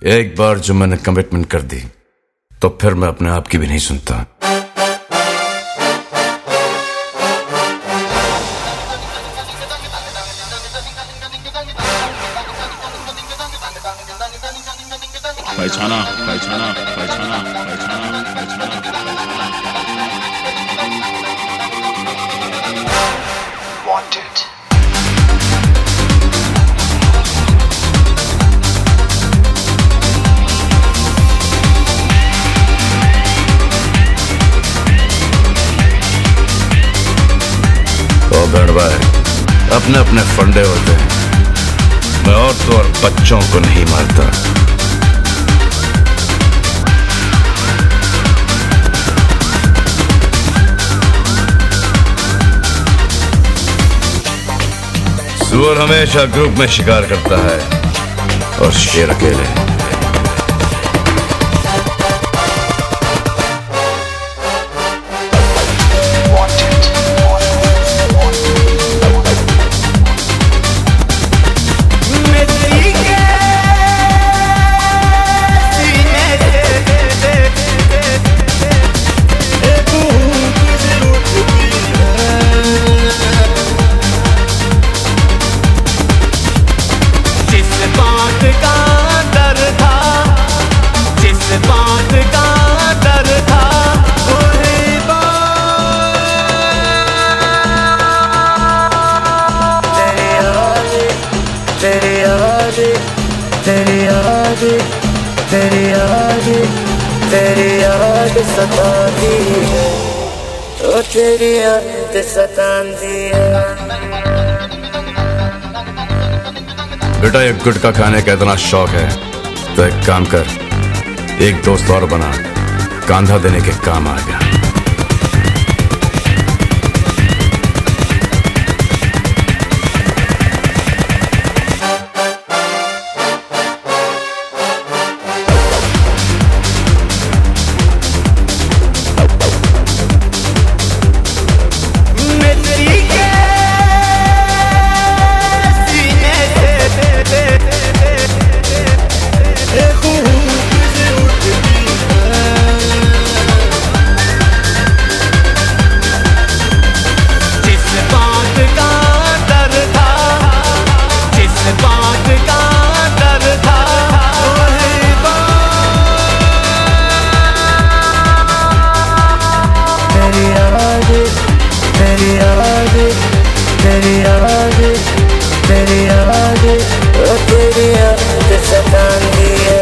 एक बार जो मैंने कमिटमेंट कर दी तो फिर मैं अपने आप की भी नहीं सुनता। पहचाना पहचाना पहचाना पहचाना पहचाना Wanted. तो बहन भाई, अपने अपने फंडे होते हैं। मैं औरतों और बच्चों को नहीं मारता। सुअर हमेशा ग्रुप में शिकार करता है और शेर अकेले। तेरी याद सताती है, ओ तेरी याद सताती है। बेटा, एक गुटखा खाने का इतना शौक है तो एक काम कर, एक दोस्त और बना, कांधा देने के काम आ गया। तेरी याद, ओ तेरी याद सताती है।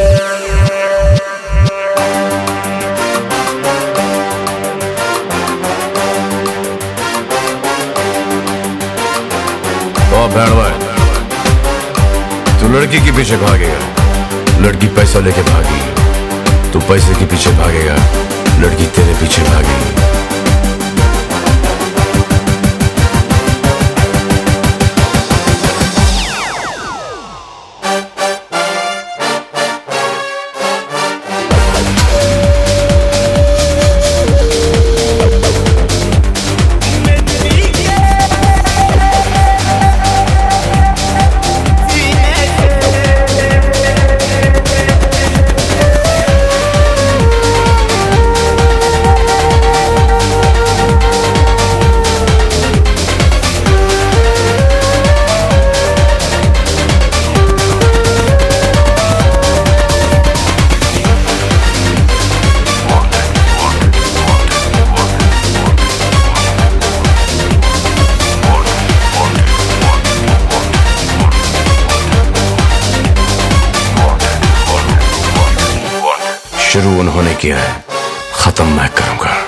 ओ बहन भाई, तू लड़की के पीछे भागेगा, लड़की पैसा लेके भागेगी। तू पैसे के पीछे भागेगा, लड़की तेरे पीछे भागेगी। शुरू उन्होंने किया है, खत्म मैं करूंगा।